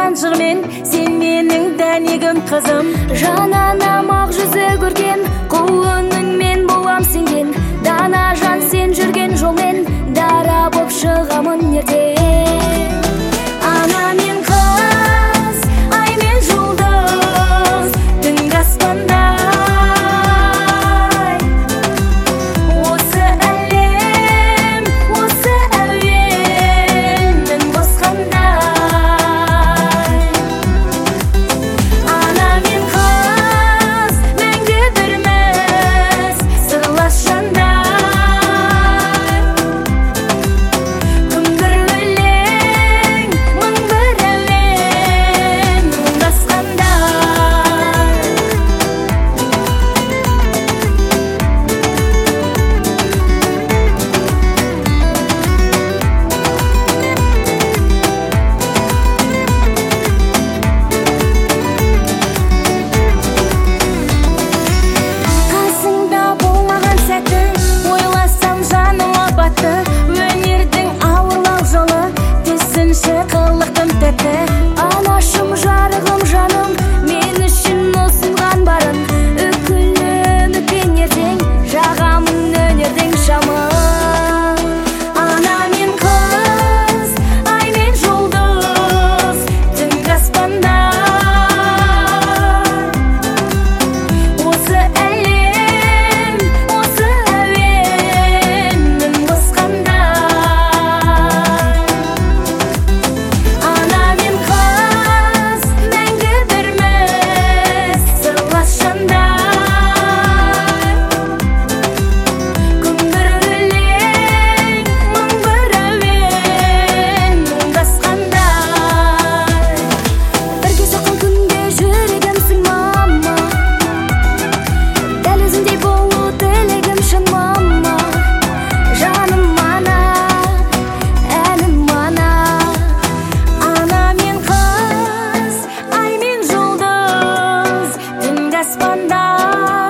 жан жырмен, сен менің дәнегім қызым. Жананам ақ жүзі көрген, құлыныңмен болам сенген. Дана жан сен жүрген жолмен, дара боп шығамын ертең. Ана мен қыз, ай мен жұлдыз, түнгі аспанда. Осы әлем, осы әуеннің босқандай. Ана мен қыз, мәңгі бірміз, сырлас жандай. Анашым, жарығым, жаным, мен үшін ұсынған барын, үкілім өткен ертең, жағамын өнердің шамын. Ана мен қыз, ай мен жұлдыз, түнгі аспанда. Осы әлем, осы әуеннің босқандай. Спанда.